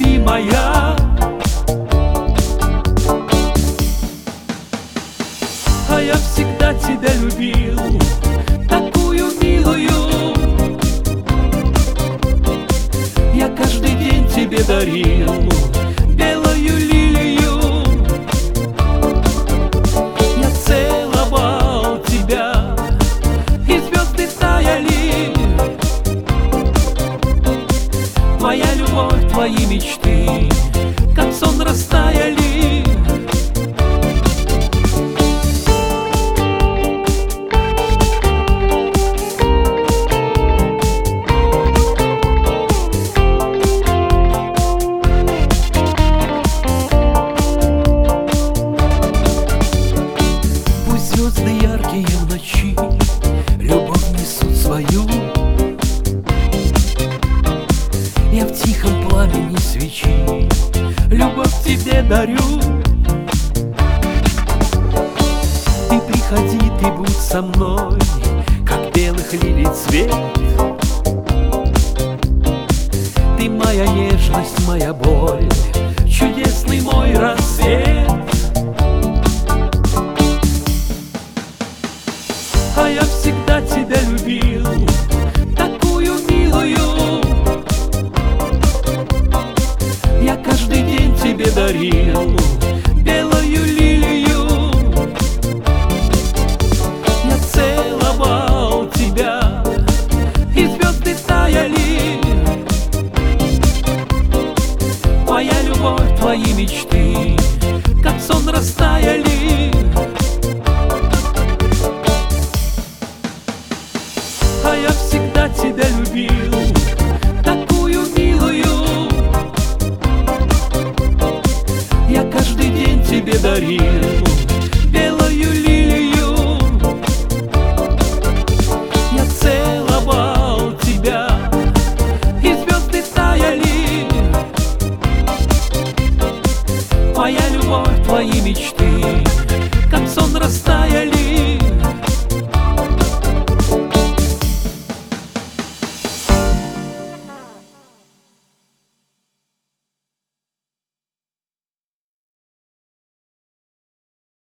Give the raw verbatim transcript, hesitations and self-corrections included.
невыносимая. А я всегда тебя любил, такую милую. Я каждый день тебе дарил белую лилию. Я целовал тебя, и звезды таяли. Твоя любовь, твои мечты, как сон, растаяли. Звезды яркие в ночи любовь несут свою. Я в тихом пламени свечи любовь тебе дарю. Ты приходи, ты будь со мной, как белых лилий цвет. Ты моя нежность, моя боль, чудесный мой рассвет. А я всегда тебя любил, такую милую. Я каждый день тебе дарил белую лилию. Я целовал тебя, и звезды таяли. Твоя любовь, твои мечты, как сон, растаяли. А я всегда тебя любил, такую милую. Я каждый день тебе дарил белую лилию. Я целовал тебя, и звезды таяли. Твоя любовь, твои мечты, как сон, растаяли.